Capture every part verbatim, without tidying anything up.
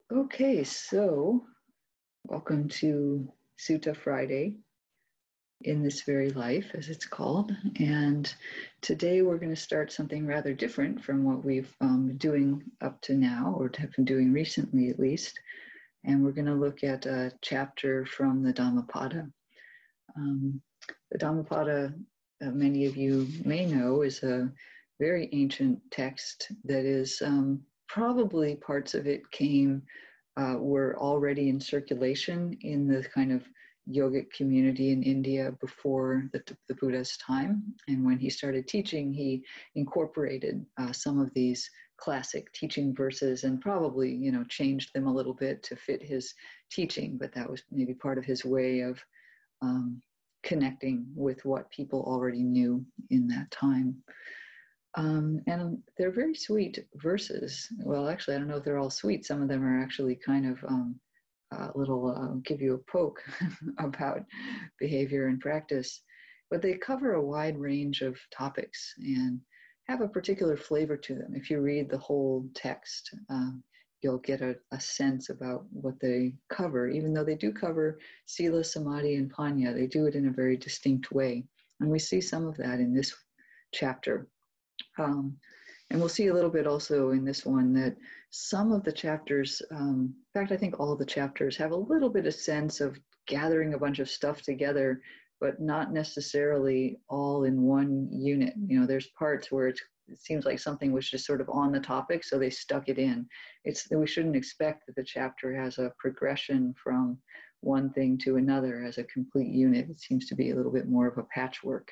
Okay, so welcome to Sutta Friday in this very life, as it's called. And today we're going to start something rather different from what we've um, been doing up to now, or have been doing recently at least. And we're going to look at a chapter from the Dhammapada. Um, the Dhammapada, uh, many of you may know, is a very ancient text that is um, probably parts of it came Uh, were already in circulation in the kind of yogic community in India before the, the Buddha's time. And when he started teaching, he incorporated uh, some of these classic teaching verses and probably, you know, changed them a little bit to fit his teaching. But that was maybe part of his way of um, connecting with what people already knew in that time. Um, and they're very sweet verses. Well, actually, I don't know if they're all sweet. Some of them are actually kind of um, a little, uh, give you a poke about behavior and practice. But they cover a wide range of topics and have a particular flavor to them. If you read the whole text, uh, you'll get a, a sense about what they cover. Even though they do cover Sila, Samadhi, and Panya, they do it in a very distinct way. And we see some of that in this chapter. Um, and we'll see a little bit also in this one that some of the chapters, um, in fact, I think all the chapters have a little bit of sense of gathering a bunch of stuff together, but not necessarily all in one unit. You know, there's parts where it's, it seems like something was just sort of on the topic, so they stuck it in. It's we shouldn't expect that the chapter has a progression from one thing to another as a complete unit. It seems to be a little bit more of a patchwork.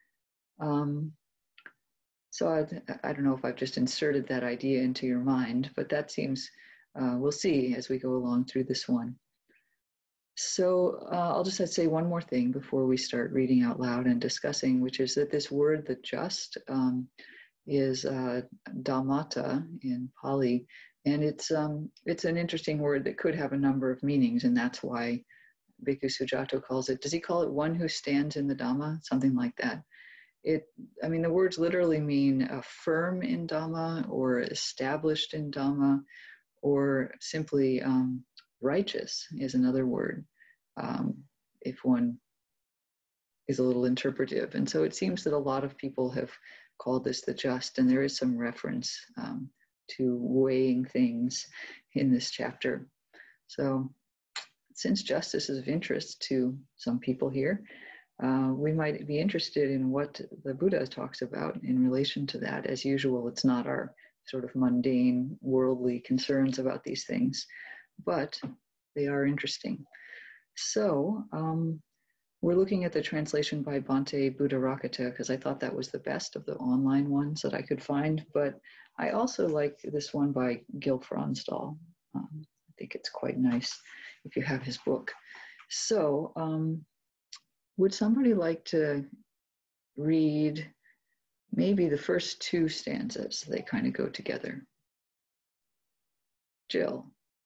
Um, So I, I don't know if I've just inserted that idea into your mind, but that seems, uh, we'll see as we go along through this one. So uh, I'll just say one more thing before we start reading out loud and discussing, which is that this word, the just, um, is uh, dhammata in Pali, and it's um, it's an interesting word that could have a number of meanings, and that's why Bhikkhu Sujato calls it, does he call it one who stands in the Dhamma? Something like that. It, I mean, the words literally mean uh, firm in Dhamma or established in Dhamma, or simply um, righteous is another word, um, if one is a little interpretive. And so it seems that a lot of people have called this the just, and there is some reference um, to weighing things in this chapter. So since justice is of interest to some people here, Uh, we might be interested in what the Buddha talks about in relation to that. As usual, it's not our sort of mundane, worldly concerns about these things, but they are interesting. So um, we're looking at the translation by Bhante Buddharakkhita because I thought that was the best of the online ones that I could find, but I also like this one by Gil Fronsdal. Um, I think it's quite nice if you have his book. So, um, would somebody like to read maybe the first two stanzas? They kind of go together. Jill.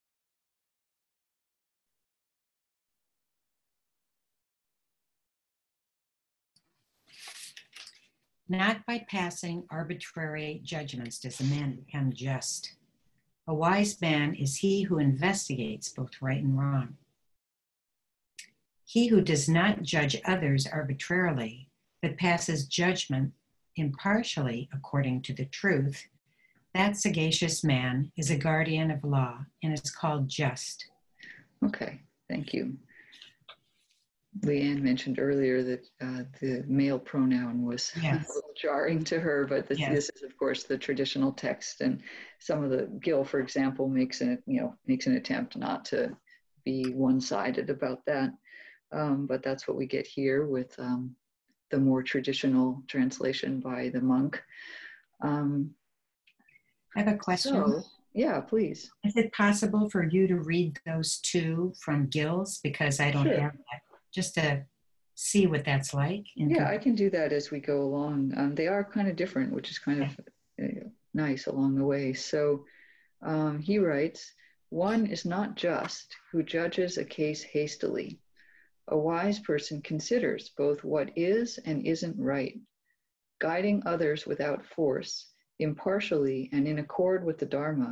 Not by passing arbitrary judgments does a man become just. A wise man is he who investigates both right and wrong. He who does not judge others arbitrarily, but passes judgment impartially according to the truth, that sagacious man is a guardian of law and is called just. Okay, thank you. Leanne mentioned earlier that uh, the male pronoun was yes. a little jarring to her, but this, yes. this is, of course, the traditional text, and some of the Gil, for example, makes an you know makes an attempt not to be one-sided about that. Um, but that's what we get here with um, the more traditional translation by the monk. Um, I have a question. So, yeah, please. Is it possible for you to read those two from Gil's? Because I don't sure. have that. Just to see what that's like. Yeah, I can do that as we go along. Um, they are kind of different, which is kind of uh, nice along the way. So um, he writes, one is not just who judges a case hastily. A wise person considers both what is and isn't right, guiding others without force, impartially and in accord with the Dharma,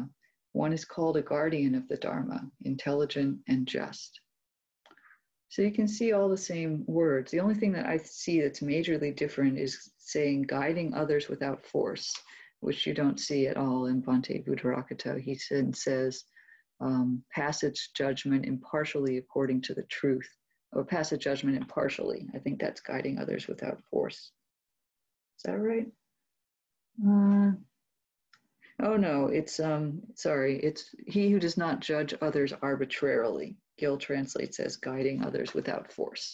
One is called a guardian of the Dharma, intelligent and just. So you can see all the same words. The only thing that I see that's majorly different is saying guiding others without force, which you don't see at all in Bhante Buddharakkhita. He said, says, um, passage judgment impartially according to the truth, or passage judgment impartially. I think that's guiding others without force. Is that right? Uh, oh no, it's, um, sorry, it's he who does not judge others arbitrarily. Gill translates as guiding others without force.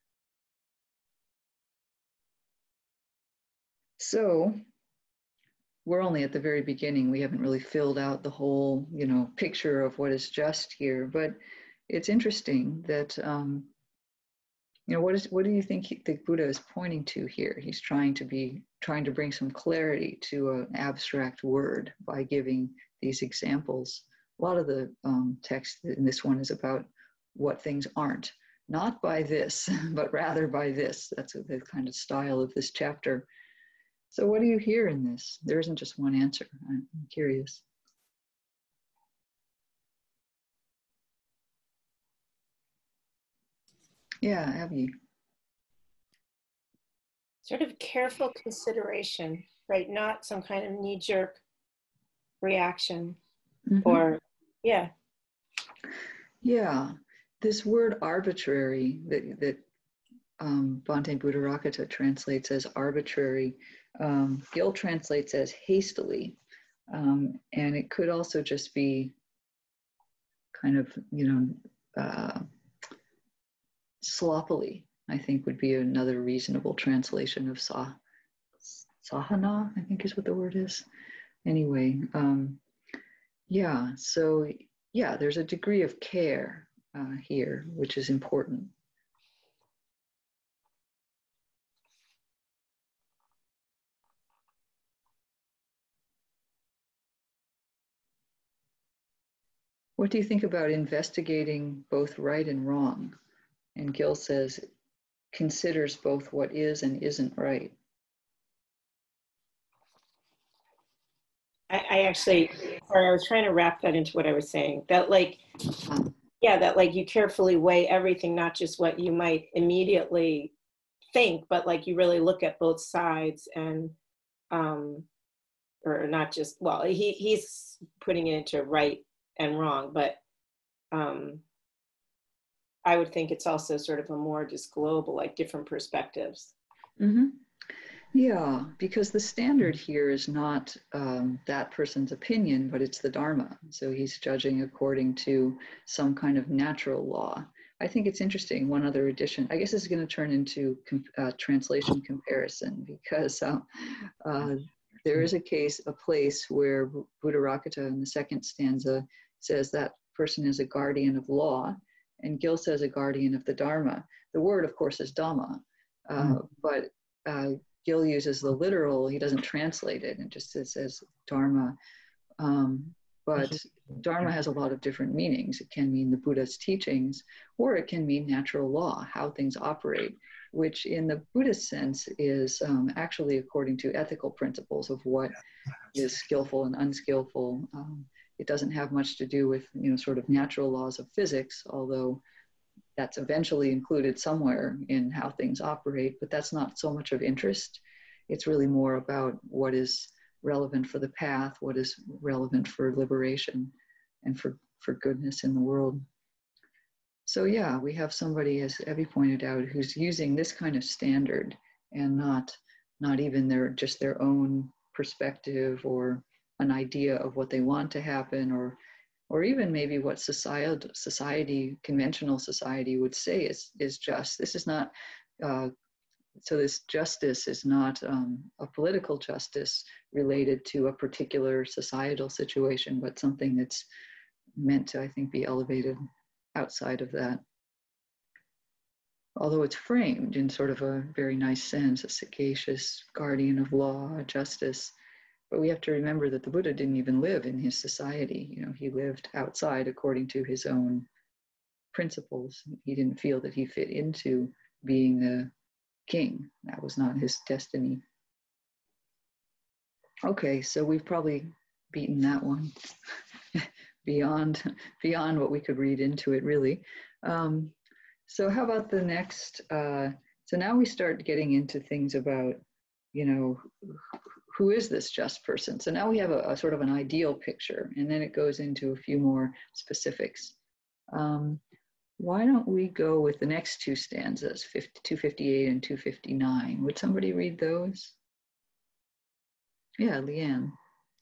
So we're only at the very beginning. We haven't really filled out the whole, you know, picture of what is just here, but it's interesting that, um, you know, what is, what do you think he, the Buddha is pointing to here? He's trying to be, trying to bring some clarity to an abstract word by giving these examples. A lot of the um, text in this one is about what things aren't, not by this, but rather by this. That's the kind of style of this chapter. So what do you hear in this? There isn't just one answer. I'm curious. Yeah, Abby. Sort of careful consideration, right? Not some kind of knee-jerk reaction. Mm-hmm. Or, yeah. Yeah, this word arbitrary that, that um, Bhante Buddharakkhita translates as arbitrary, um, Gill translates as hastily, um, and it could also just be kind of, you know, uh, sloppily, I think would be another reasonable translation of sah, sahana, I think is what the word is. Anyway, um, yeah, so yeah, there's a degree of care uh, here, which is important. What do you think about investigating both right and wrong? And Gill says, considers both what is and isn't right. I, I actually, sorry, I was trying to wrap that into what I was saying. That like, um, yeah, that like you carefully weigh everything, not just what you might immediately think, but like you really look at both sides and, um, or not just, well, he, he's putting it into right and wrong, but um, I would think it's also sort of a more just global, like different perspectives. Mm-hmm. Yeah, because the standard here is not um, that person's opinion, but it's the Dharma. So he's judging according to some kind of natural law. I think it's interesting. One other addition, I guess, is going to turn into uh, translation comparison, because uh, uh, there is a case, a place where Buddharakkhita in the second stanza says that person is a guardian of law, and Gill says a guardian of the Dharma. The word, of course, is Dhamma, uh, mm. but uh, Gill uses the literal, he doesn't translate it, and just says, says Dharma. Um, but Dharma has a lot of different meanings. It can mean the Buddha's teachings, or it can mean natural law, how things operate, which in the Buddhist sense is um, actually according to ethical principles of what is skillful and unskillful. Um, it doesn't have much to do with, you know, sort of natural laws of physics, although that's eventually included somewhere in how things operate, but that's not so much of interest. It's really more about what is relevant for the path, what is relevant for liberation and for, for goodness in the world. So yeah, we have somebody, as Evie pointed out, who's using this kind of standard and not, not even their, just their own perspective or an idea of what they want to happen, or or even maybe what society, society, conventional society would say is, is just. This is not, uh, so this justice is not um, a political justice related to a particular societal situation, but something that's meant to, I think, be elevated outside of that. Although it's framed in sort of a very nice sense, a sagacious guardian of law, justice. But we have to remember that the Buddha didn't even live in his society. You know, he lived outside according to his own principles. He didn't feel that he fit into being a king. That was not his destiny. Okay, so we've probably beaten that one. beyond beyond what we could read into it, really. Um, so how about the next? Uh, so now we start getting into things about, you know, who is this just person? So now we have a, a sort of an ideal picture, and then it goes into a few more specifics. Um, why don't we go with the next two stanzas, two fifty-eight and two fifty-nine? Would somebody read those? Yeah, Leanne.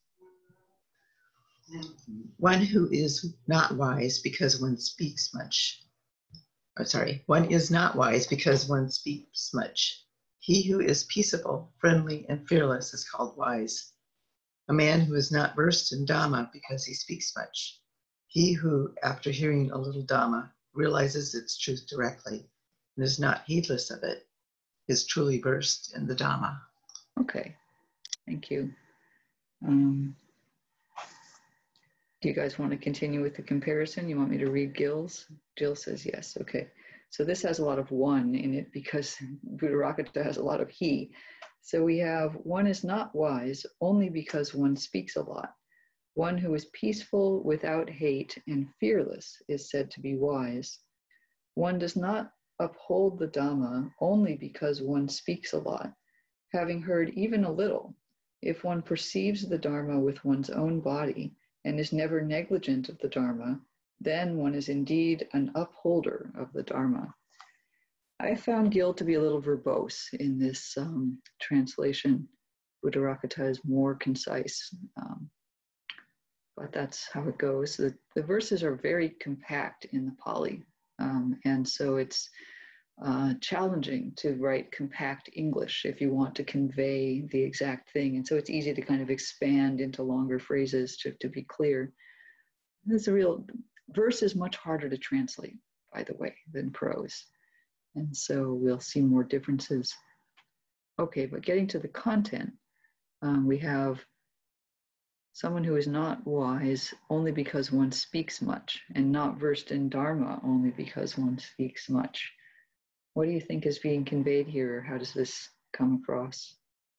One who is not wise because one speaks much. Oh, sorry, one is not wise because one speaks much. He who is peaceable, friendly, and fearless is called wise. A man who is not versed in Dhamma because he speaks much. He who, after hearing a little Dhamma, realizes its truth directly and is not heedless of it, is truly versed in the Dhamma. Okay, thank you. Um, do you guys want to continue with the comparison? You want me to read Gil's? Jill says yes, okay. So this has a lot of one in it because Buddharakkhita has a lot of he. So we have one is not wise only because one speaks a lot. One who is peaceful without hate and fearless is said to be wise. One does not uphold the Dhamma only because one speaks a lot, having heard even a little. If one perceives the Dharma with one's own body and is never negligent of the Dharma, then one is indeed an upholder of the Dharma. I found Gil to be a little verbose in this um, translation. Buddharakkhita is more concise, um, but that's how it goes. The, the verses are very compact in the Pali, um, and so it's uh, challenging to write compact English if you want to convey the exact thing. And so it's easy to kind of expand into longer phrases to, to be clear. There's a real, verse is much harder to translate, by the way, than prose. And so we'll see more differences. Okay, but getting to the content, um, we have someone who is not wise only because one speaks much, and not versed in Dharma only because one speaks much. What do you think is being conveyed here? How does this come across?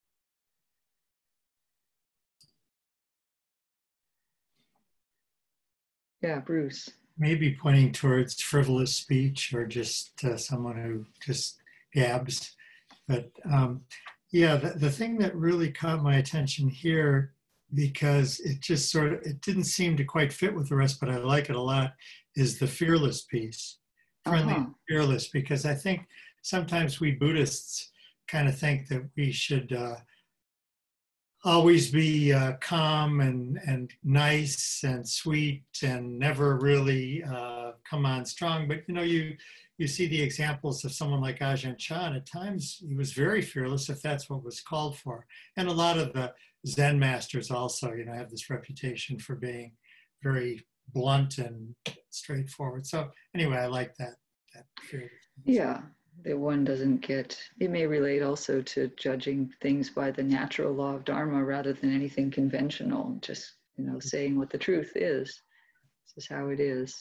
Yeah, Bruce. Maybe pointing towards frivolous speech or just uh, someone who just gabs. But um, yeah, the, the thing that really caught my attention here, because it just sort of, it didn't seem to quite fit with the rest, but I like it a lot, is the fearless piece. Friendly Uh-huh. and fearless, because I think sometimes we Buddhists kind of think that we should uh, always be uh, calm and, and nice and sweet and never really uh, come on strong. But, you know, you you see the examples of someone like Ajahn Chah, and at times he was very fearless if that's what was called for. And a lot of the Zen masters also, you know, have this reputation for being very blunt and straightforward. So anyway, I like that, that fearlessness. Yeah. That one doesn't get, it may relate also to judging things by the natural law of Dharma rather than anything conventional, just, you know, saying what the truth is. This is how it is.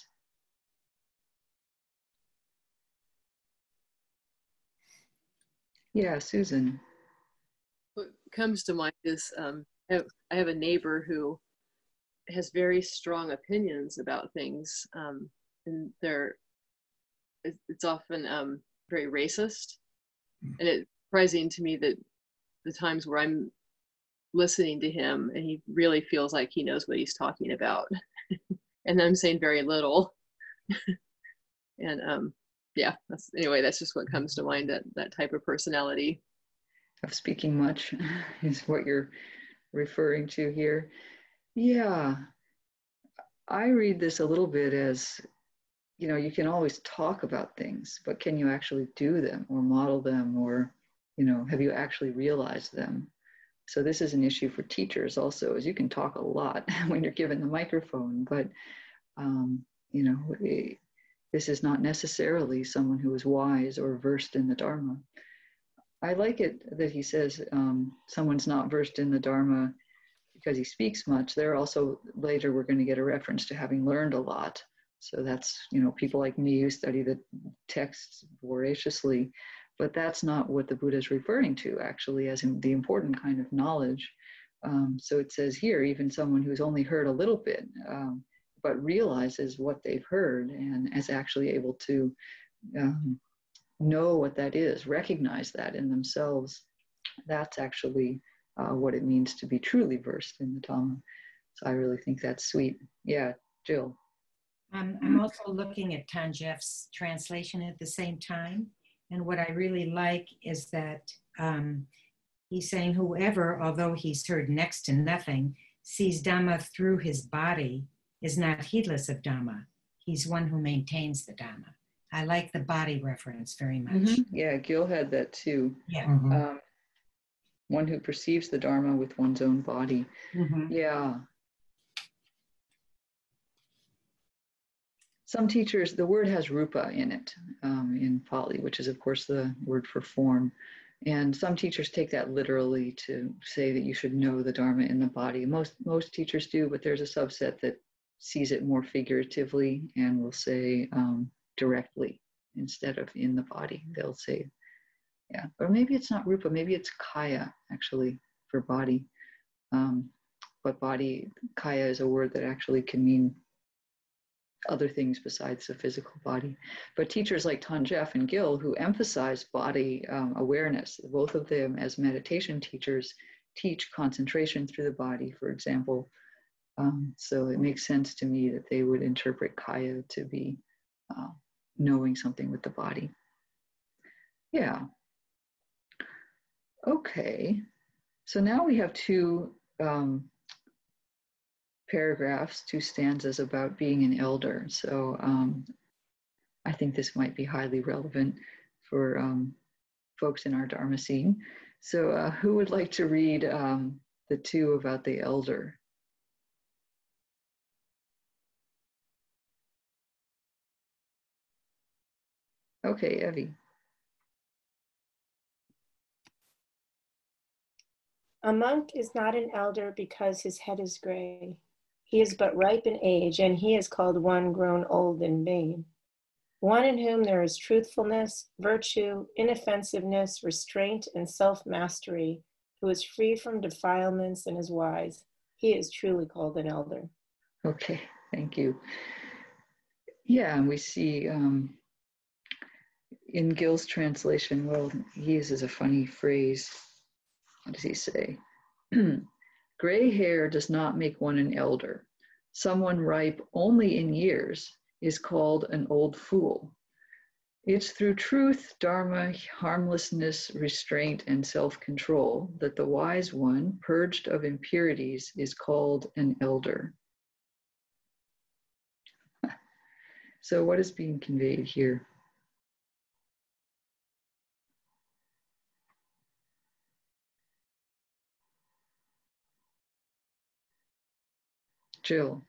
Yeah, Susan. What comes to mind is um, I, have, I have a neighbor who has very strong opinions about things, um, and they're, it's often um, very racist, and it's surprising to me that the times where I'm listening to him and he really feels like he knows what he's talking about and I'm saying very little. And um yeah, that's, anyway, that's just what comes to mind, that that type of personality Of speaking much is what you're referring to here. Yeah, I read this a little bit as, you know, you can always talk about things, but can you actually do them or model them, or, you know, have you actually realized them? So this is an issue for teachers also, is you can talk a lot when you're given the microphone, but, um, you know, it, this is not necessarily someone who is wise or versed in the Dharma. I like it that he says um, someone's not versed in the Dharma because he speaks much. There also, later we're going to get a reference to having learned a lot. So that's, you know, people like me who study the texts voraciously, but that's not what the Buddha is referring to actually as in the important kind of knowledge. Um, so it says here, even someone who's only heard a little bit, um, but realizes what they've heard and is actually able to um, know what that is, recognize that in themselves. That's actually uh, what it means to be truly versed in the Dhamma. So I really think that's sweet. Yeah, Jill. Um, I'm also looking at Tanjef's translation at the same time. And what I really like is that um, he's saying whoever, although he's heard next to nothing, sees Dhamma through his body is not heedless of Dhamma. He's one who maintains the Dhamma. I like the body reference very much. Mm-hmm. Yeah, Gil had that too. Yeah. Mhm. Um, one who perceives the Dharma with one's own body. Mm-hmm. Yeah. Some teachers, the word has rupa in it, um, in Pali, which is, of course, the word for form. And some teachers take that literally to say that you should know the Dharma in the body. Most, most teachers do, but there's a subset that sees it more figuratively and will say um, directly instead of in the body. They'll say, yeah, or maybe it's not rupa, maybe it's kaya, actually, for body. Um, but body, kaya is a word that actually can mean other things besides the physical body. But teachers like Tanjef and Gil, who emphasize body um, awareness, both of them as meditation teachers teach concentration through the body, for example. Um, so it makes sense to me that they would interpret kaya to be uh, knowing something with the body. Yeah. Okay. So now we have two um, paragraphs, two stanzas about being an elder. So um, I think this might be highly relevant for um, folks in our Dharma scene. So uh, who would like to read um, the two about the elder? Okay, Evie. A monk is not an elder because his head is gray. He is but ripe in age, and he is called one grown old in vain. One in whom there is truthfulness, virtue, inoffensiveness, restraint, and self-mastery, who is free from defilements and is wise. He is truly called an elder. Okay, thank you. Yeah, and we see um, in Gil's translation, well, he uses a funny phrase. What does he say? Gray hair does not make one an elder. Someone ripe only in years is called an old fool. It's through truth, dharma, harmlessness, restraint, and self-control that the wise one, purged of impurities, is called an elder. So what is being conveyed here? Jill.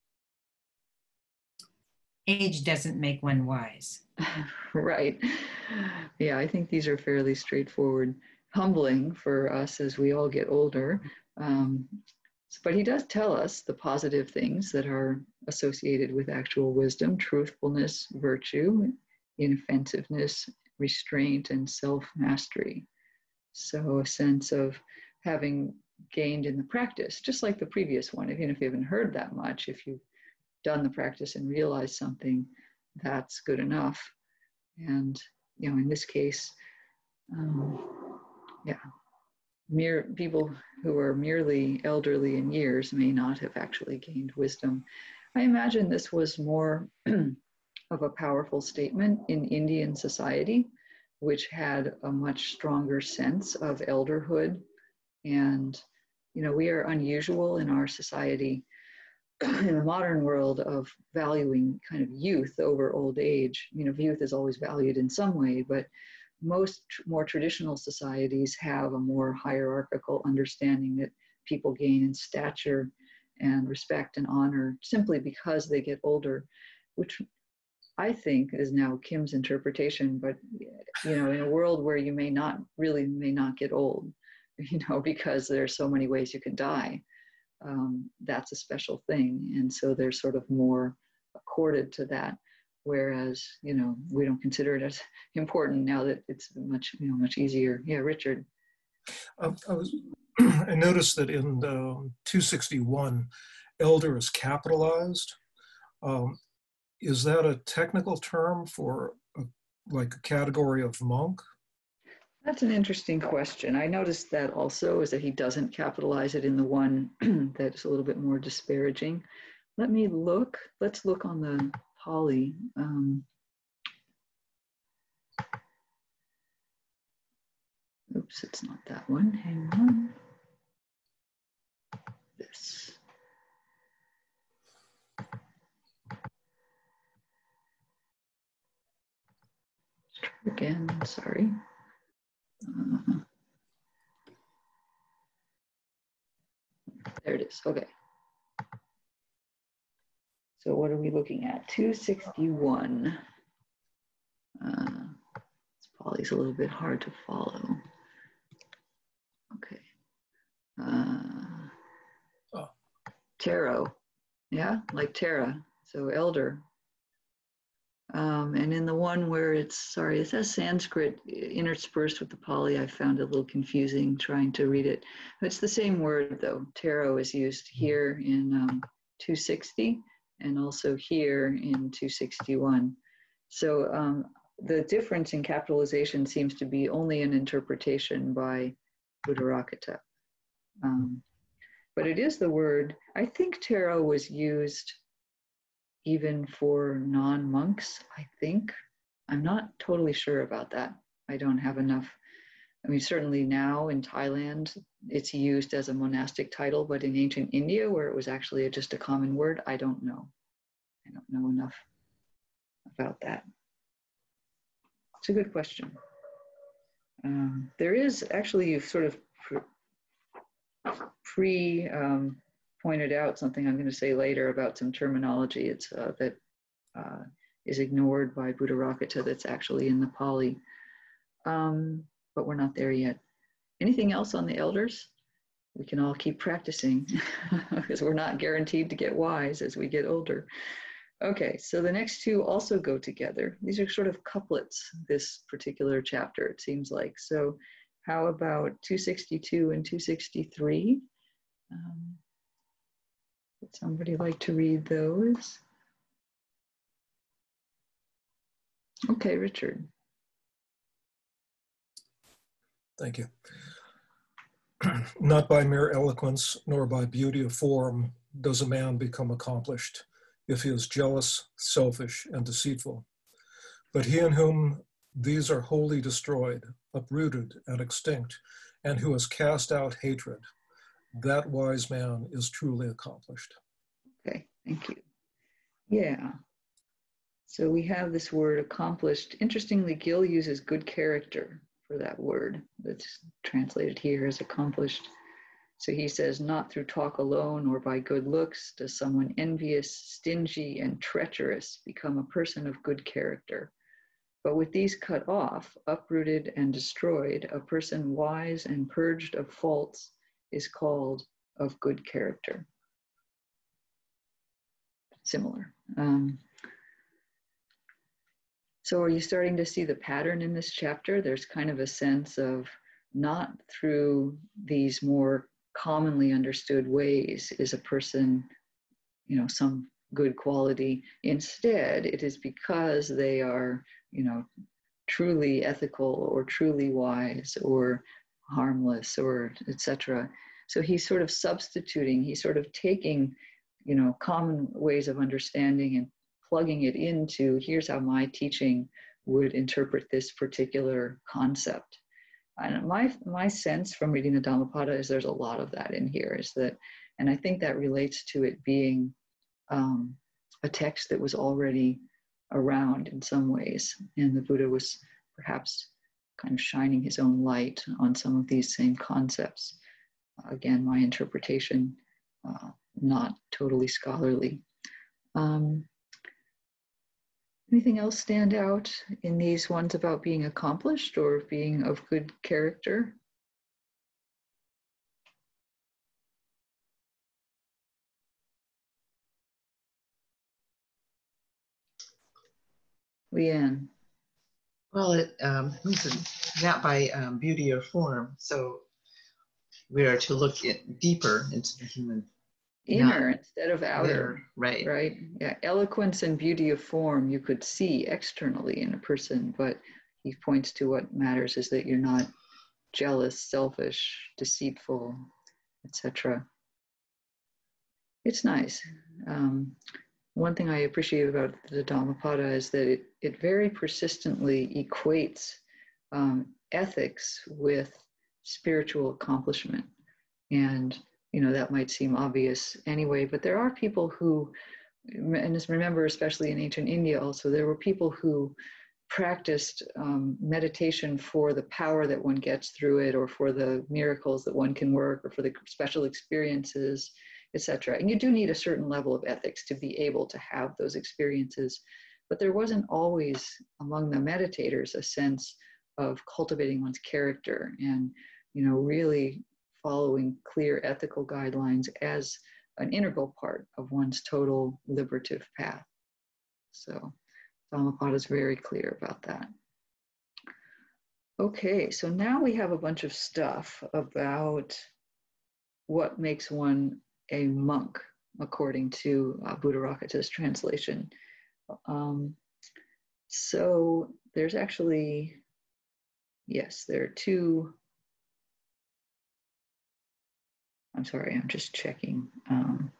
Age doesn't make one wise. Right. Yeah, I think these are fairly straightforward, humbling for us as we all get older. Um, but he does tell us the positive things that are associated with actual wisdom: truthfulness, virtue, inoffensiveness, restraint, and self-mastery. So a sense of having gained in the practice, just like the previous one. Even if you haven't heard that much, if you've done the practice and realized something, that's good enough. And, you know, in this case, um, yeah, mere people who are merely elderly in years may not have actually gained wisdom. I imagine this was more of a powerful statement in Indian society, which had a much stronger sense of elderhood. And, you know, we are unusual in our society, in the modern world, of valuing kind of youth over old age. You know, youth is always valued in some way, but most tr- more traditional societies have a more hierarchical understanding that people gain in stature and respect and honor simply because they get older, which I think is now Kim's interpretation. But, you know, in a world where you may not really may not get old, you know, because there's so many ways you can die. Um, that's a special thing. And so they're sort of more accorded to that. Whereas, you know, we don't consider it as important now that it's much, you know, much easier. Yeah, Richard. I, I, was, I noticed that in um, two sixty-one, elder is capitalized. Um, is that a technical term for a, like a category of monk? That's an interesting question. I noticed that also is that he doesn't capitalize it in the one that's a little bit more disparaging. Let me look. Let's look on the Pali. Um, oops, it's not that one. Hang on. This. Let's try again. Sorry. Uh, there it is. Okay. So what are we looking at? two sixty-one. Uh, this Poli's a little bit hard to follow. Okay. Uh, oh. Tarot. Yeah, like Tara. So elder. Um, and in the one where it's, sorry, it says Sanskrit interspersed with the Pali, I found it a little confusing trying to read it. It's the same word though. Tarot is used here in um, two sixty and also here in two sixty-one. So um, the difference in capitalization seems to be only an interpretation by Buddharakkhita. Um, but it is the word, I think tarot was used even for non-monks, I think. I'm not totally sure about that. I don't have enough. I mean, certainly now in Thailand, it's used as a monastic title, but in ancient India, where it was actually just a common word, I don't know. I don't know enough about that. It's a good question. Um, there is actually, you've sort of pre um, pointed out something I'm going to say later about some terminology it's, uh, that uh, is ignored by Buddharakkhita that's actually in the Pali. Um, but we're not there yet. Anything else on the elders? We can all keep practicing because we're not guaranteed to get wise as we get older. Okay, so the next two also go together. These are sort of couplets, this particular chapter, it seems like. So how about two sixty-two and two sixty-three? Um, would somebody like to read those? Okay, Richard. Thank you. Not by mere eloquence, nor by beauty of form, does a man become accomplished, if he is jealous, selfish, and deceitful. But he in whom these are wholly destroyed, uprooted, and extinct, and who has cast out hatred, that wise man is truly accomplished. Okay, thank you. Yeah. So we have this word accomplished. Interestingly, Gill uses good character for that word that's translated here as accomplished. So he says, not through talk alone or by good looks does someone envious, stingy, and treacherous become a person of good character. But with these cut off, uprooted and destroyed, a person wise and purged of faults is called of good character. Similar. Um, so are you starting to see the pattern in this chapter? There's kind of a sense of not through these more commonly understood ways is a person, you know, some good quality. Instead, it is because they are, you know, truly ethical or truly wise or harmless or et cetera. So he's sort of substituting, he's sort of taking, you know, common ways of understanding and plugging it into, here's how my teaching would interpret this particular concept. And my, my sense from reading the Dhammapada is there's a lot of that in here, is that, and I think that relates to it being um, a text that was already around in some ways. And the Buddha was perhaps kind of shining his own light on some of these same concepts. Uh, again, my interpretation, uh, not totally scholarly. Um, anything else stand out in these ones about being accomplished or being of good character? Leanne. Well, it um, listen, not by um, beauty or form. So we are to look at deeper into the human inner Not instead of outer. there, right. Right? Yeah. Eloquence and beauty of form you could see externally in a person, but he points to what matters is that you're not jealous, selfish, deceitful, et cetera. It's nice. Um, one thing I appreciate about the Dhammapada is that it, it very persistently equates um, ethics with spiritual accomplishment. And, you know, that might seem obvious anyway, but there are people who, and just remember, especially in ancient India also, there were people who practiced um, meditation for the power that one gets through it, or for the miracles that one can work, or for the special experiences, et cetera. And you do need a certain level of ethics to be able to have those experiences. But there wasn't always among the meditators a sense of cultivating one's character and, you know, really following clear ethical guidelines as an integral part of one's total liberative path. So Dhammapada is very clear about that. Okay, so now we have a bunch of stuff about what makes one a monk, according to uh, Buddharakkhita's translation. Um, so there's actually, yes, there are two, I'm sorry, I'm just checking. Um,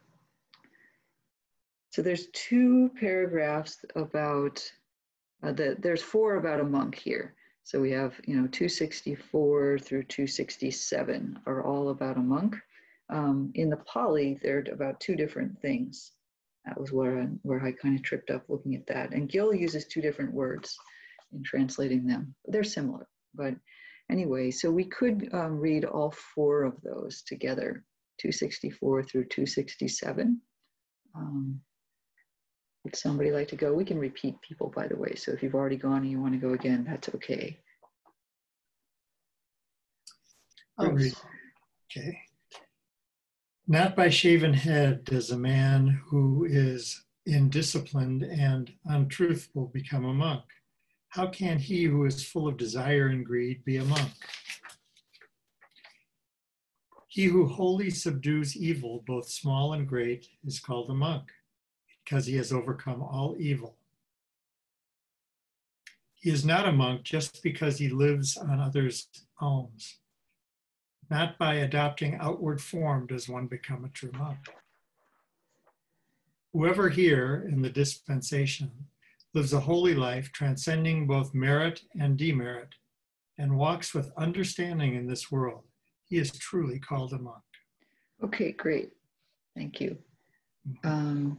so there's two paragraphs about, uh, the, there's four about a monk here. So we have, you know, two sixty-four through two sixty-seven are all about a monk. Um, in the Pali, they're about two different things. That was where I, where I kind of tripped up looking at that. And Gill uses two different words in translating them. They're similar, but anyway, so we could um, read all four of those together, two sixty-four through two sixty-seven. Um, would somebody like to go? We can repeat people, by the way. So if you've already gone and you want to go again, that's okay. I'll read. Okay. Not by shaven head does a man who is indisciplined and untruthful become a monk. How can he who is full of desire and greed be a monk? He who wholly subdues evil, both small and great, is called a monk, because he has overcome all evil. He is not a monk just because he lives on others' alms. Not by adopting outward form does one become a true monk. Whoever here in the dispensation lives a holy life, transcending both merit and demerit, and walks with understanding in this world, he is truly called a monk. Okay, great. Thank you. Um,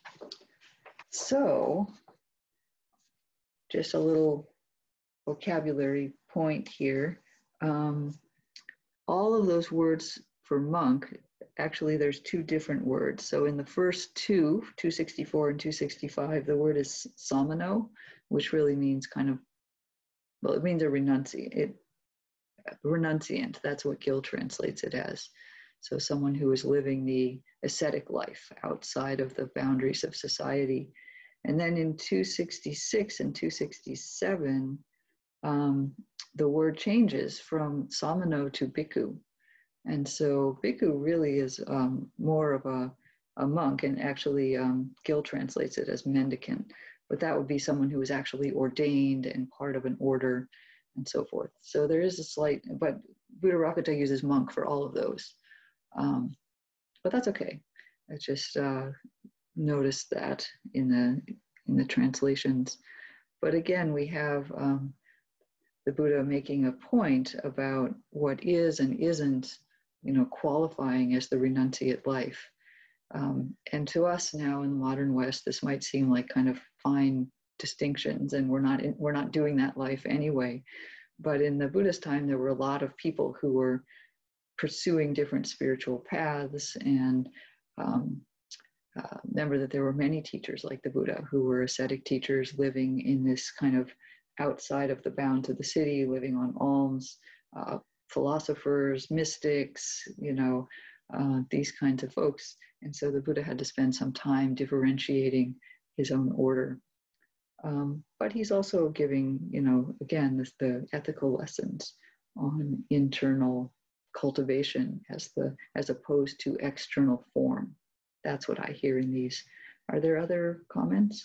so, just a little vocabulary point here. Um, all of those words for monk, actually there's two different words. So in the first two, two sixty-four and two sixty-five, the word is samano, which really means kind of, well, it means a renunciate, it, renunciant. That's what Gill translates it as. So someone who is living the ascetic life outside of the boundaries of society. And then in two sixty-six and two sixty-seven, um, the word changes from samano to bhikkhu. And so bhikkhu really is um, more of a, a monk, and actually um, Gill translates it as mendicant, but that would be someone who is actually ordained and part of an order and so forth. So there is a slight, but Buddharakkita uses monk for all of those. Um, but that's okay. I just uh, noticed that in the, in the translations. But again, we have um, the Buddha making a point about what is and isn't, you know, qualifying as the renunciate life. Um, and to us now in the modern West, this might seem like kind of fine distinctions, and we're not in, we're not doing that life anyway. But in the Buddhist time, there were a lot of people who were pursuing different spiritual paths, and um, uh, remember that there were many teachers like the Buddha who were ascetic teachers living in this kind of outside of the bounds of the city, living on alms, uh, philosophers, mystics, you know, uh, these kinds of folks. And so the Buddha had to spend some time differentiating his own order. Um, but he's also giving, you know, again, this, the ethical lessons on internal cultivation as the as opposed to external form. that's what I hear in these. Are there other comments?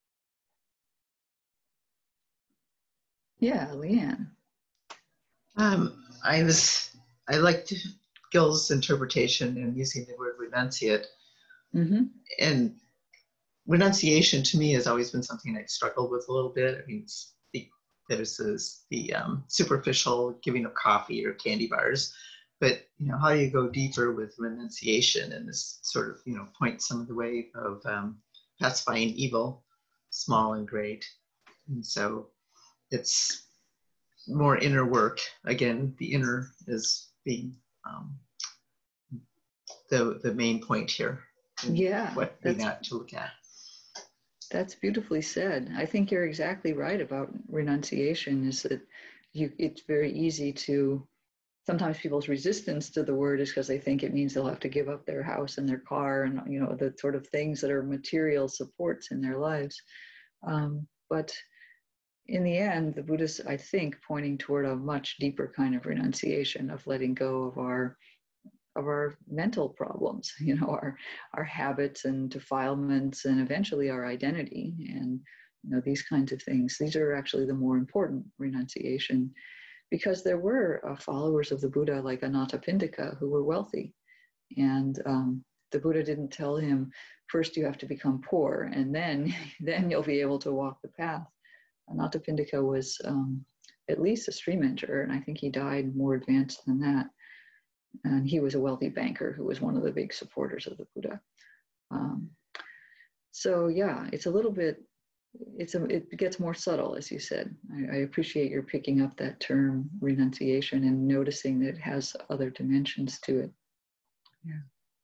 Yeah, Leanne. Um, I was, I liked Gil's interpretation and using the word renunciate. Mm-hmm. And renunciation to me has always been something I've struggled with a little bit. I mean, it's the, there's this, the um, superficial giving of coffee or candy bars, but you know, how do you go deeper with renunciation and this sort of, you know, point some of the way of um, pacifying evil, small and great. And so it's more inner work. Again, the inner is being um, the the main point here. Yeah, what we got to look at. That's beautifully said. I think you're exactly right about renunciation. Is that you? It's very easy to. Sometimes people's resistance to the word is because they think it means they'll have to give up their house and their car and you know the sort of things that are material supports in their lives. Um, but in the end, the Buddha's, I think, pointing toward a much deeper kind of renunciation of letting go of our of our mental problems, you know, our our habits and defilements, and eventually our identity, and you know these kinds of things. These are actually the more important renunciation, because there were uh, followers of the Buddha like Anathapindika who were wealthy, and um, the Buddha didn't tell him first you have to become poor and then then you'll be able to walk the path. Anathapindika was um, at least a stream enterer, and I think he died more advanced than that. And he was a wealthy banker who was one of the big supporters of the Buddha. Um, so yeah, it's a little bit, it's a, it gets more subtle, as you said. I, I appreciate your picking up that term renunciation and noticing that it has other dimensions to it. Yeah.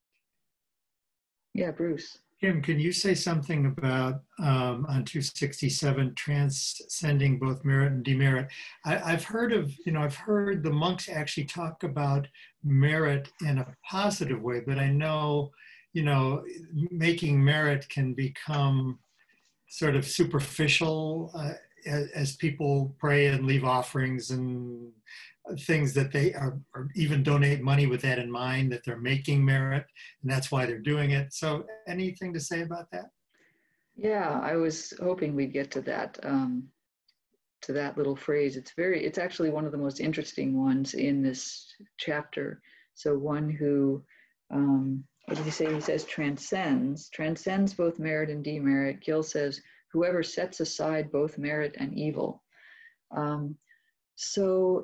Yeah, Bruce. Kim, can you say something about um, on two sixty-seven transcending both merit and demerit? I, I've heard of, you know, I've heard the monks actually talk about merit in a positive way, but I know, you know, making merit can become sort of superficial uh, as, as people pray and leave offerings and things that they are, or even donate money with that in mind, that they're making merit and that's why they're doing it. So anything to say about that? Yeah, I was hoping we'd get to that, um, to that little phrase. It's very, it's actually one of the most interesting ones in this chapter. So one who, um, what did he say? He says transcends, transcends both merit and demerit. Gil says, whoever sets aside both merit and evil. Um, so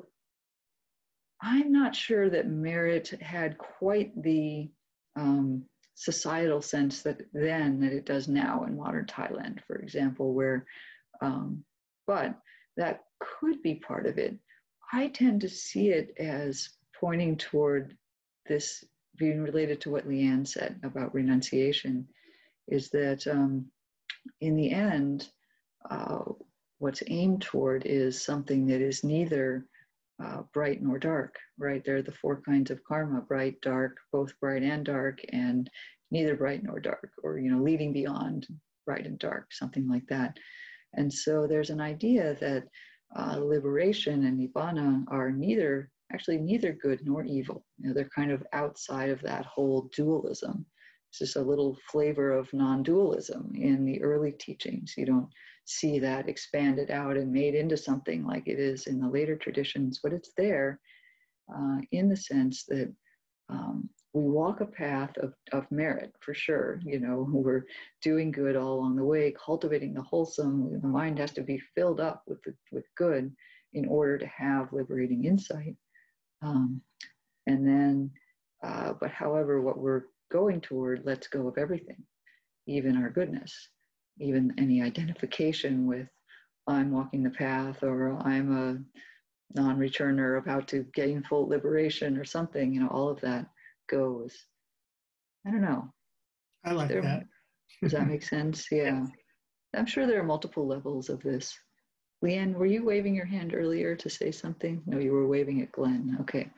I'm not sure that merit had quite the um, societal sense that then that it does now in modern Thailand, for example, where, um, but that could be part of it. I tend to see it as pointing toward this, being related to what Leanne said about renunciation, is that um, in the end, uh, what's aimed toward is something that is neither Uh, bright nor dark, right? There are the four kinds of karma: bright, dark, both bright and dark, and neither bright nor dark, or, you know, leading beyond bright and dark, something like that. And so there's an idea that uh, liberation and nibbana are neither, actually neither good nor evil. You know, they're kind of outside of that whole dualism. It's just a little flavor of non-dualism in the early teachings. You don't see that expanded out and made into something like it is in the later traditions, but it's there uh, in the sense that um, we walk a path of, of merit, for sure. You know, we're doing good all along the way, cultivating the wholesome. The mind has to be filled up with, the, with good in order to have liberating insight. Um, and then, uh, but however, what we're going toward lets go of everything, even our goodness. Even any identification with I'm walking the path, or I'm a non-returner about to gain full liberation or something, you know, all of that goes. I don't know. I like there, that. Does that make sense? Yeah. Yes. I'm sure there are multiple levels of this. Leanne, were you waving your hand earlier to say something? No, you were waving at Glenn. Okay.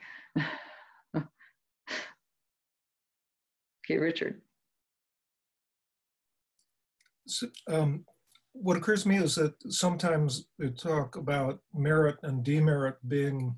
Okay, Richard. So, um, what occurs to me is that sometimes they talk about merit and demerit being,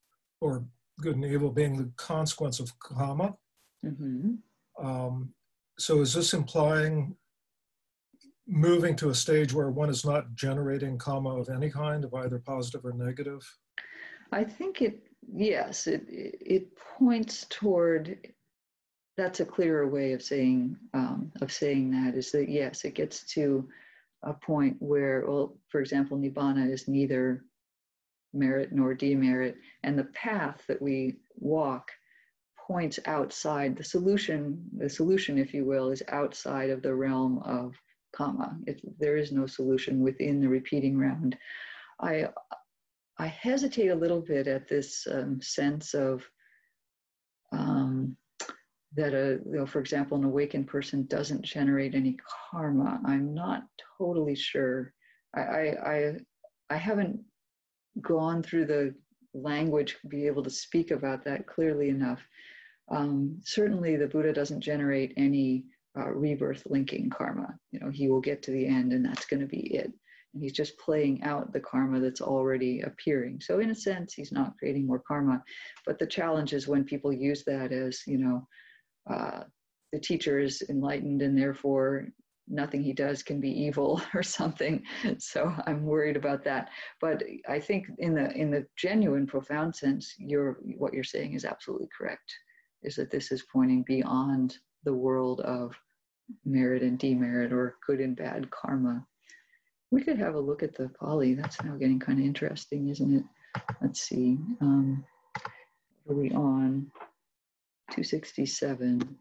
or good and evil being the consequence of karma. Mm-hmm. Um, so is this implying moving to a stage where one is not generating karma of any kind, of either positive or negative? I think it, yes, it, it points toward, that's a clearer way of saying, um, of saying that, is that yes, it gets to a point where, well, for example, Nibbana is neither merit nor demerit, and the path that we walk points outside. The solution, the solution, if you will, is outside of the realm of karma. It, there is no solution within the repeating round. I, I hesitate a little bit at this um, sense of um, that, a, you know, for example, an awakened person doesn't generate any karma. I'm not totally sure. I, I, I, I haven't gone through the language to be able to speak about that clearly enough. Um, certainly the Buddha doesn't generate any uh, rebirth linking karma. You know, he will get to the end and that's going to be it. And he's just playing out the karma that's already appearing. So in a sense, he's not creating more karma. But the challenge is when people use that as, you know, uh, the teacher is enlightened and therefore nothing he does can be evil or something. So I'm worried about that. But I think in the in the genuine, profound sense, you're, what you're saying is absolutely correct, is that this is pointing beyond the world of merit and demerit or good and bad karma. We could have a look at the Pali. That's now getting kind of interesting, isn't it? Let's see. Um, are we on two sixty-seven?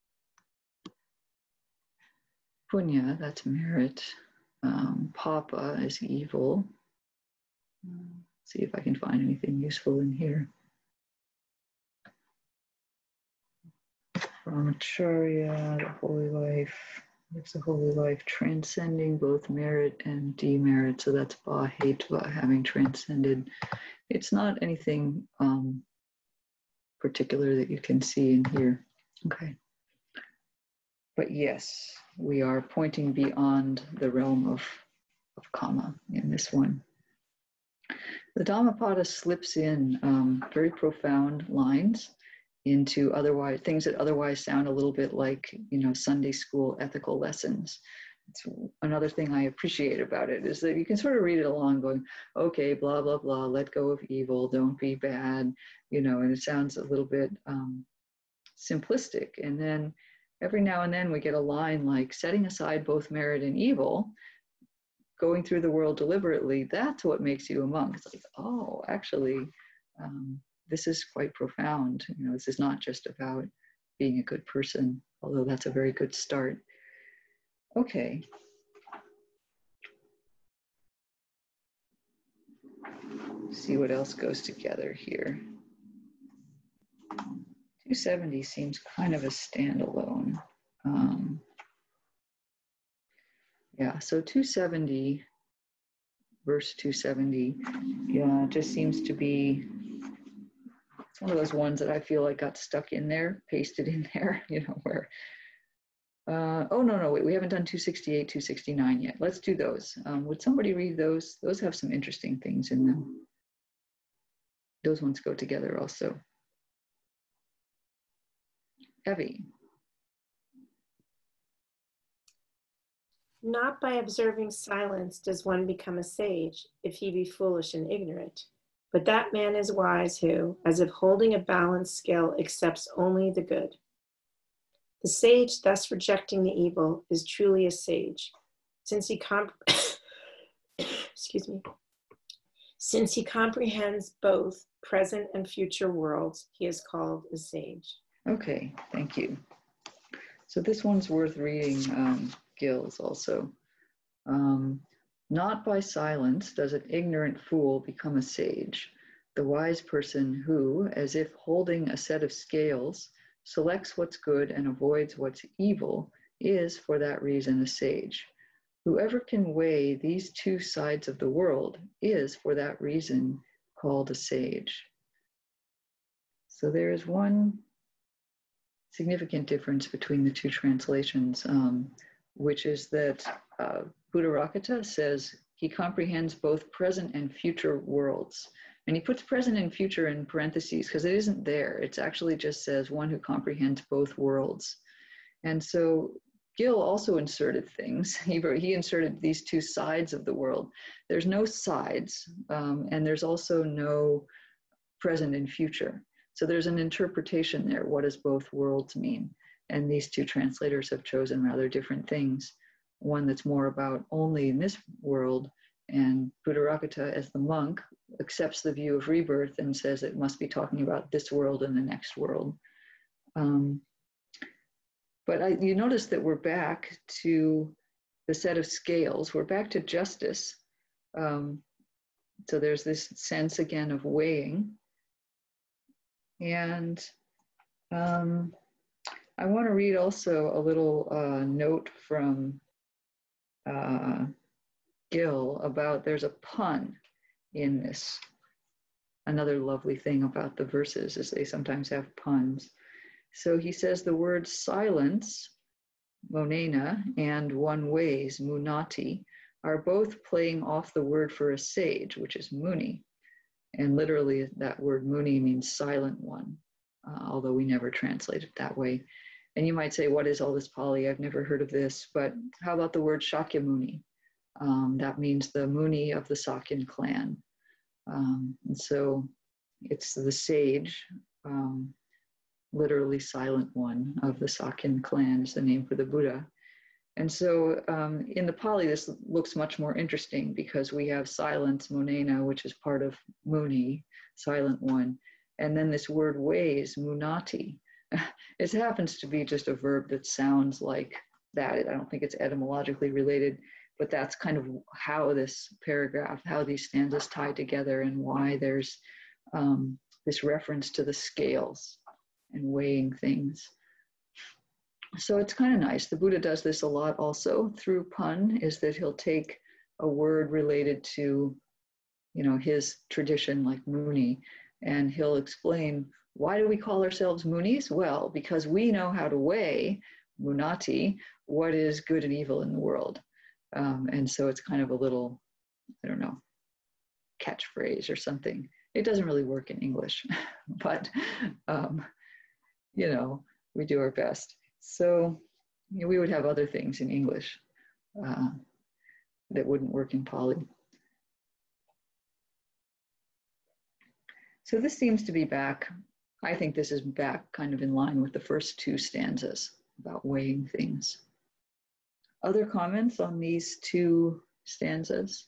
Punya, that's merit. Um, Papa is evil. Um, see if I can find anything useful in here. Brahmacharya, the holy life. It's a holy life transcending both merit and demerit. So that's Bhahetva, having transcended. It's not anything um, particular that you can see in here. Okay. But yes, we are pointing beyond the realm of, of karma in this one. The Dhammapada slips in um, very profound lines into otherwise things that otherwise sound a little bit like, you know, Sunday school ethical lessons. It's another thing I appreciate about it, is that you can sort of read it along going, okay, blah, blah, blah, let go of evil, don't be bad, you know, and it sounds a little bit um, simplistic. And then every now and then we get a line like, setting aside both merit and evil, going through the world deliberately, that's what makes you a monk. It's like, oh, actually, um, this is quite profound. You know, this is not just about being a good person, although that's a very good start. Okay. See what else goes together here. two seventy seems kind of a standalone. Um, yeah, so two seventy, verse two seventy, yeah, just seems to be, it's one of those ones that I feel like got stuck in there, pasted in there, you know, where, uh, oh, no, no, wait, we haven't done two sixty-eight, two sixty-nine yet. Let's do those. Um, would somebody read those? Those have some interesting things in them. Those ones go together also. Evie. Not by observing silence does one become a sage, if he be foolish and ignorant. But that man is wise who, as if holding a balanced scale, accepts only the good. The sage, thus rejecting the evil, is truly a sage, since he comp excuse me, since he comprehends both present and future worlds, he is called a sage. Okay, thank you. So this one's worth reading, um, Gills also. Um, Not by silence does an ignorant fool become a sage. The wise person who, as if holding a set of scales, selects what's good and avoids what's evil, is for that reason a sage. Whoever can weigh these two sides of the world is for that reason called a sage. So there is one significant difference between the two translations, um, which is that uh, Buddharakkhita says he comprehends both present and future worlds. And he puts present and future in parentheses because it isn't there. It actually just says one who comprehends both worlds. And so Gill also inserted things. He, he inserted these two sides of the world. There's no sides, um, and there's also no present and future. So there's an interpretation there. What does both worlds mean? And these two translators have chosen rather different things. One that's more about only in this world, and Buddharakkhita, as the monk, accepts the view of rebirth and says it must be talking about this world and the next world. Um, but I, you notice that we're back to the set of scales. We're back to justice. Um, so there's this sense again of weighing. And um, I want to read also a little uh, note from uh, Gill about there's a pun in this. Another lovely thing about the verses is they sometimes have puns. So he says the word silence, monena, and one ways, munati, are both playing off the word for a sage, which is muni. And literally that word muni means silent one, uh, although we never translate it that way. And you might say, what is all this Pali? I've never heard of this. But how about the word Shakyamuni? Um, that means the Muni of the Sakyan clan. Um, and so it's the sage, um, literally silent one of the Sakyan clan is the name for the Buddha. And so um, in the Pali, this looks much more interesting because we have silence, monena, which is part of muni, silent one. And then this word ways, munati. It happens to be just a verb that sounds like that. I don't think it's etymologically related, but that's kind of how this paragraph, how these stanzas tie together and why there's um, this reference to the scales and weighing things. So it's kind of nice. The Buddha does this a lot also through pun, is that he'll take a word related to, you know, his tradition like muni, and he'll explain, why do we call ourselves munis? Well, because we know how to weigh, munati, what is good and evil in the world. Um, and so it's kind of a little, I don't know, catchphrase or something. It doesn't really work in English, but, um, you know, we do our best. So you know, we would have other things in English uh, that wouldn't work in Pali. So this seems to be back, I think this is back kind of in line with the first two stanzas about weighing things. Other comments on these two stanzas?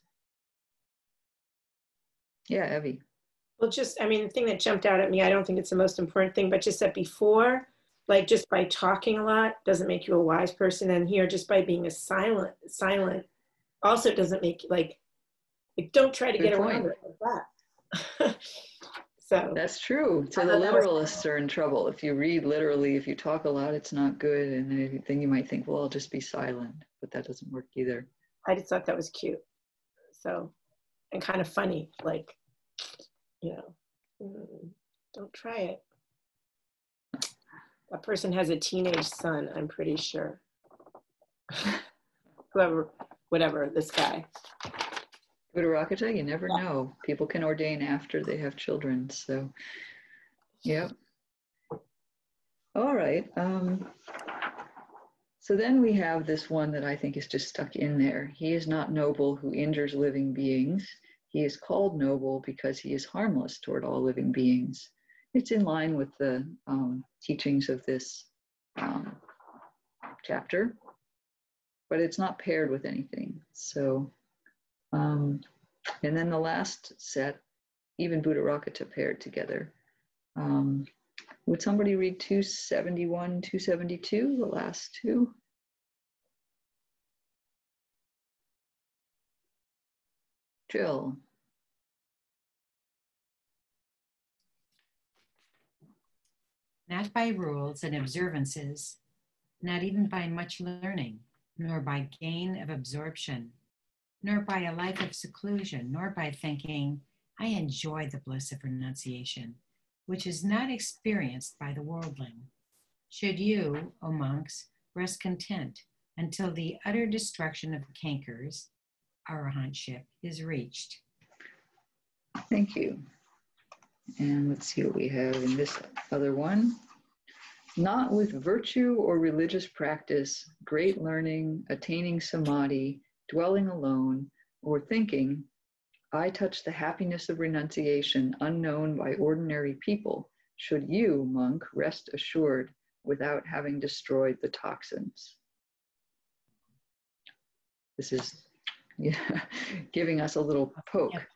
Yeah, Evie. Well, just, I mean, the thing that jumped out at me, I don't think it's the most important thing, but just that before, like just by talking a lot doesn't make you a wise person. And here, just by being a silent, silent also doesn't make you like, like don't try to Good get point. around it like that. So that's true. So the literalists are in trouble. If you read literally, if you talk a lot, it's not good. And then you might think, well, I'll just be silent, but that doesn't work either. I just thought that was cute. So, and kind of funny, like, you know, mm, don't try it. That person has a teenage son, I'm pretty sure. Whoever, whatever, this guy. Buddharakkhita, you never know. People can ordain after they have children, so, yep. All right. Um, so then we have this one that I think is just stuck in there. He is not noble who injures living beings. He is called noble because he is harmless toward all living beings. It's in line with the um, teachings of this um, chapter, but it's not paired with anything. So, um, and then the last set, even Buddharakkhita paired together. Um, would somebody read two seventy-one, two seventy-two, the last two? Jill. Not by rules and observances, not even by much learning, nor by gain of absorption, nor by a life of seclusion, nor by thinking, I enjoy the bliss of renunciation, which is not experienced by the worldling. Should you, O monks, rest content until the utter destruction of cankers, arahantship, is reached. Thank you. And let's see what we have in this other one. Not with virtue or religious practice, great learning, attaining samadhi, dwelling alone, or thinking, I touch the happiness of renunciation unknown by ordinary people, should you, monk, rest assured without having destroyed the toxins. This is yeah, giving us a little poke.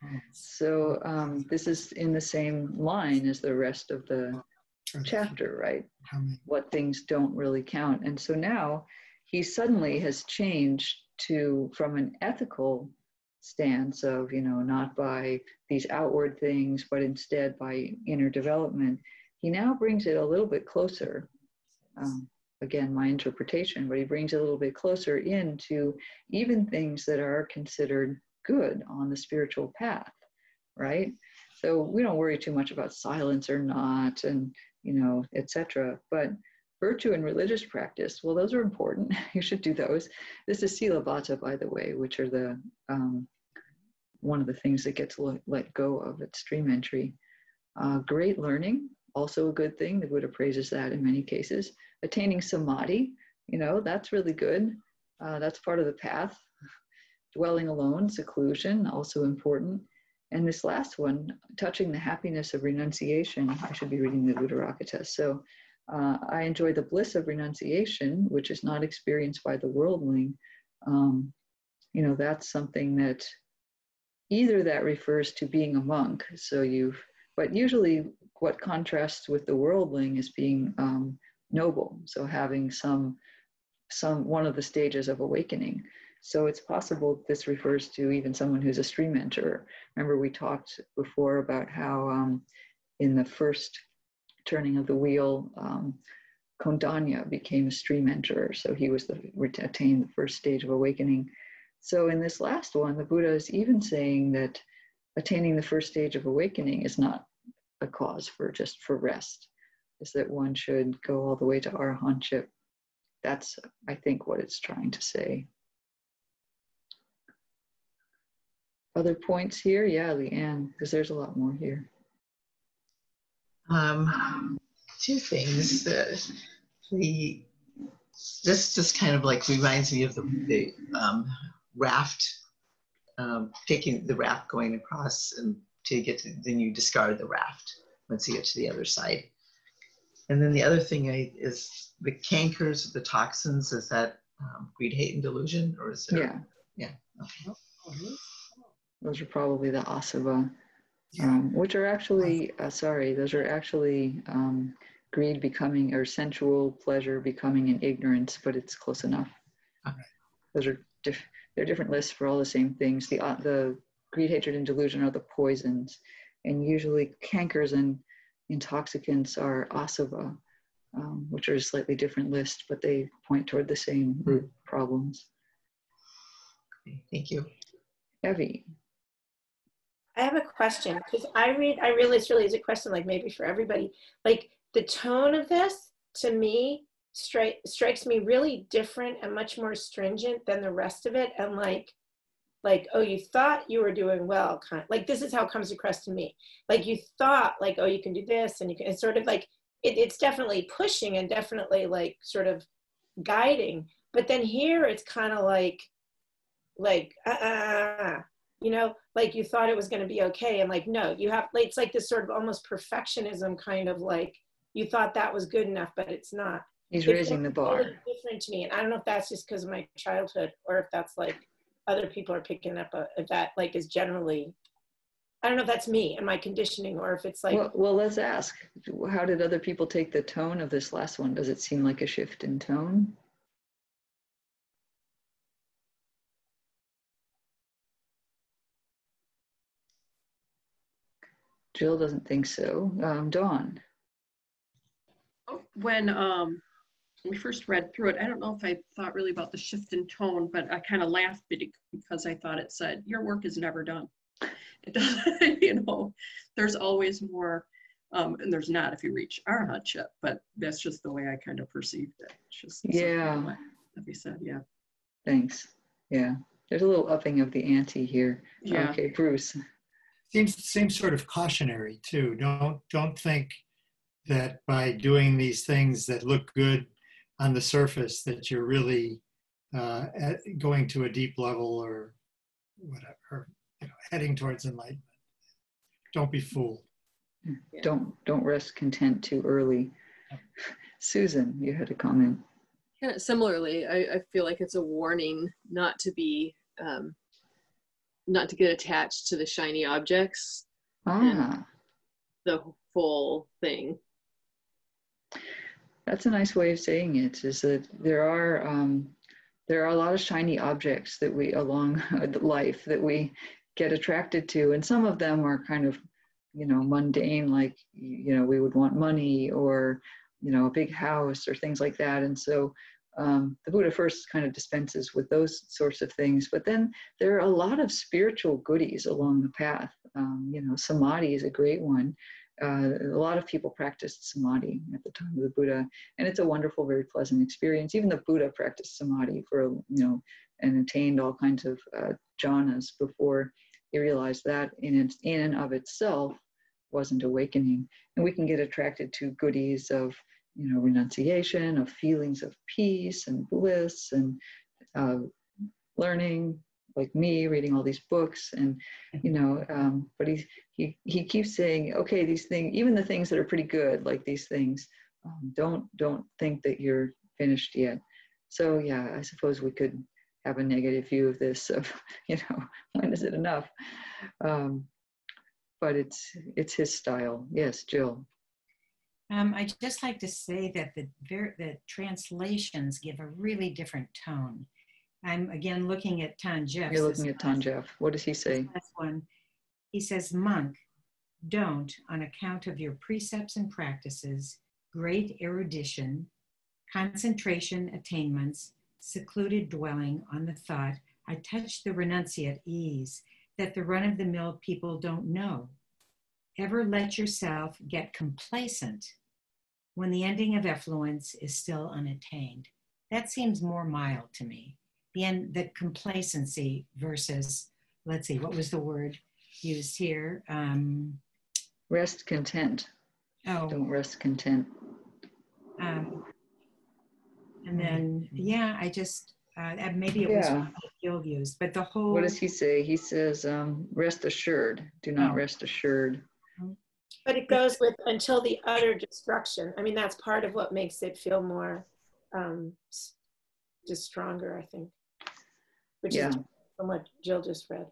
So um, this is in the same line as the rest of the chapter, right? What things don't really count. And so now he suddenly has changed to, from an ethical stance of, you know, not by these outward things, but instead by inner development. He now brings it a little bit closer. Um, again, my interpretation, but he brings it a little bit closer into even things that are considered good on the spiritual path, right? So we don't worry too much about silence or not, and, you know, et cetera. But virtue and religious practice, well, those are important. You should do those. This is Silabbata, by the way, which are the um, one of the things that gets let, let go of at stream entry. Uh, great learning, also a good thing. The Buddha praises that in many cases. Attaining samadhi, you know, that's really good. Uh, that's part of the path. Dwelling alone, seclusion, also important. And this last one, touching the happiness of renunciation, I should be reading the Buddharakkhita. So uh, I enjoy the bliss of renunciation, which is not experienced by the worldling. Um, you know, that's something that either that refers to being a monk. So you've, but usually what contrasts with the worldling is being um, noble. So having some, some, one of the stages of awakening. So it's possible this refers to even someone who's a stream enterer. Remember we talked before about how um, in the first turning of the wheel, um, Kondanya became a stream enterer. So he was the, attained the first stage of awakening. So in this last one, the Buddha is even saying that attaining the first stage of awakening is not a cause for just for rest, is that one should go all the way to arahantship. That's, I think, what it's trying to say. Other points here? Yeah, Leanne, because there's a lot more here. Um, two things. Uh, the this just kind of like reminds me of the, the um, raft, um, taking the raft going across, and to get to, then you discard the raft once you get to the other side. And then the other thing I, is the cankers, the toxins. Is that um, greed, hate, and delusion, or is there? Yeah. Yeah. Okay. Those are probably the asava, um, which are actually, uh, sorry, those are actually um, greed becoming, or sensual pleasure becoming in ignorance, but it's close enough. Okay. Those are, diff they're different lists for all the same things. The, uh, the greed, hatred, and delusion are the poisons, and usually cankers and intoxicants are asava, um, which are a slightly different list, but they point toward the same root problems. Okay, thank you. Evie. I have a question, because I read, I realize really is a question, like maybe for everybody, like the tone of this to me stri strikes me really different and much more stringent than the rest of it. And like, like, oh, you thought you were doing well, kind of, like this is how it comes across to me. Like you thought like, oh, you can do this, and you can, it's sort of like, it, it's definitely pushing and definitely like sort of guiding. But then here it's kind of like, like, uh, uh, you know, like you thought it was going to be okay. And like, no, you have, like, it's like this sort of almost perfectionism kind of like, you thought that was good enough, but it's not. He's it's raising the bar. Really different to me. And I don't know if that's just because of my childhood, or if that's like other people are picking up a, if that like is generally, I don't know if that's me and my conditioning, or if it's like. Well, well, let's ask, how did other people take the tone of this last one? Does it seem like a shift in tone? Jill doesn't think so. Um, Dawn. When um, we first read through it, I don't know if I thought really about the shift in tone, but I kind of laughed because I thought it said, your work is never done. It doesn't, you know, there's always more, um, and there's not if you reach arahantship, but that's just the way I kind of perceived it. It's just yeah. Like you said, yeah. Thanks. Yeah. There's a little upping of the ante here. Yeah. Okay, Bruce. Seems seems sort of cautionary too. Don't don't think that by doing these things that look good on the surface, that you're really uh, at, going to a deep level or whatever, or, you know, heading towards enlightenment. Don't be fooled. Yeah. Don't don't rest content too early. Susan, you had a comment. Kind of similarly, I, I feel like it's a warning not to be, um, not to get attached to the shiny objects Ah, and the full thing. that's a nice way of saying it, is that there are um, there are a lot of shiny objects that we along life that we get attracted to, and some of them are kind of, you know, mundane, like, you know, we would want money or, you know, a big house or things like that. And so um, the Buddha first kind of dispenses with those sorts of things, but then there are a lot of spiritual goodies along the path. Um, you know, samadhi is a great one. Uh, a lot of people practiced samadhi at the time of the Buddha, and it's a wonderful, very pleasant experience. Even the Buddha practiced samadhi for, you know, and attained all kinds of uh, jhanas before he realized that in, its, in and of itself wasn't awakening. And we can get attracted to goodies of, you know, renunciation, of feelings of peace and bliss and uh, learning, like me, reading all these books. And, you know, um, but he, he, he keeps saying, okay, these things, even the things that are pretty good, like these things, um, don't, don't think that you're finished yet. So yeah, I suppose we could have a negative view of this, of, you know, when is it enough? Um, but it's it's his style. Yes, Jill. Um, I'd just like to say that the, the translations give a really different tone. I'm again looking at Tanjef. You're looking at Tanjef. What does he say? Last one. He says, monk, don't, on account of your precepts and practices, great erudition, concentration attainments, secluded dwelling on the thought, I touch the renunciate ease that the run-of-the-mill people don't know. Ever let yourself get complacent when the ending of effluence is still unattained. That seems more mild to me. The end, the complacency versus, let's see, what was the word used here? Um, rest content. Oh. Don't rest content. Um, and then, yeah, I just, uh, maybe it was yeah. what Gil used, but the whole. What does he say? He says, um, rest assured. Do not oh. rest assured. But it goes with until the utter destruction. I mean, that's part of what makes it feel more, um, just stronger, I think. Which yeah. is from what Jill just read.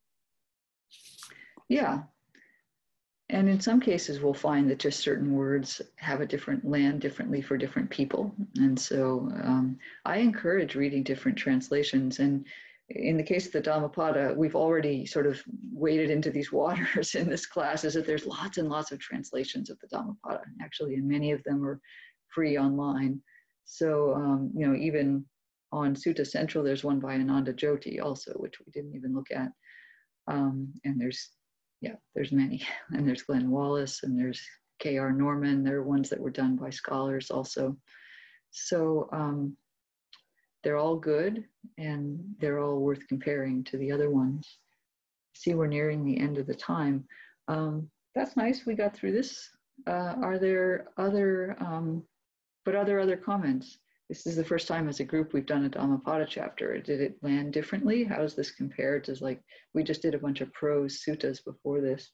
Yeah. And in some cases, we'll find that just certain words have a different land differently for different people. And so um, I encourage reading different translations. And in the case of the Dhammapada, we've already sort of waded into these waters in this class, is that there's lots and lots of translations of the Dhammapada, actually, and many of them are free online. So, um, you know, even on Sutta Central, there's one by Ananda Jyoti also, which we didn't even look at. Um, and there's Yeah, there's many. And there's Glenn Wallace and there's K R Norman. There are ones that were done by scholars also. So um, they're all good and they're all worth comparing to the other ones. See, we're nearing the end of the time. Um, that's nice. We got through this. Uh, are there other, um, but are there other comments? This is the first time as a group we've done a Dhammapada chapter. Did it land differently? How does this compare to, like, we just did a bunch of prose suttas before this.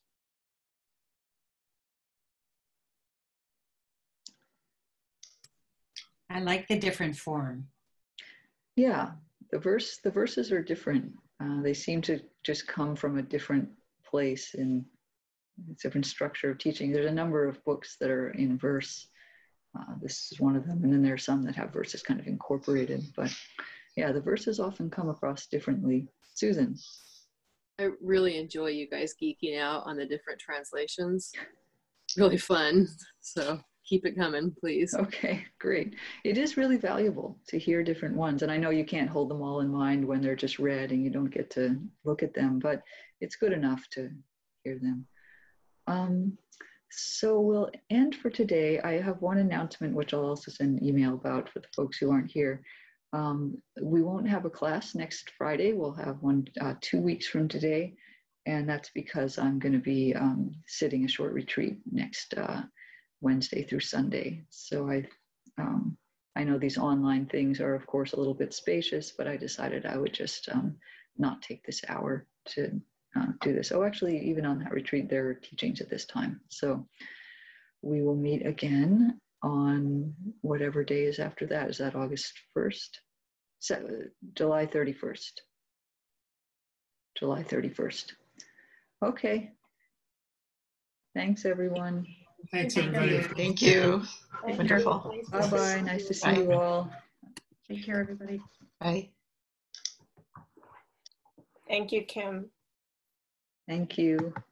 I like the different form. Yeah, the verse, the verses are different. Uh, they seem to just come from a different place in a different structure of teaching. There's a number of books that are in verse. Uh, this is one of them. And then there are some that have verses kind of incorporated. But yeah, the verses often come across differently. Susan. I really enjoy you guys geeking out on the different translations. Really fun. So keep it coming, please. Okay, great. It is really valuable to hear different ones. And I know you can't hold them all in mind when they're just read and you don't get to look at them, but it's good enough to hear them. Um, so we'll end for today. I have one announcement, which I'll also send an email about for the folks who aren't here. Um, we won't have a class next Friday. We'll have one uh, two weeks from today. And that's because I'm going to be um, sitting a short retreat next uh, Wednesday through Sunday. So I, um, I know these online things are, of course, a little bit spacious, but I decided I would just um, not take this hour to uh, do this. Oh, actually, even on that retreat, there are teachings at this time. So we will meet again on whatever day is after that. Is that August first? So, July thirty-first. July thirty-first. Okay. Thanks, everyone. Thanks, Thank everybody. you. Thank you. Thank Wonderful. you. Bye-bye. Nice to see Bye. you all. Take care, everybody. Bye. Thank you, Kim. Thank you.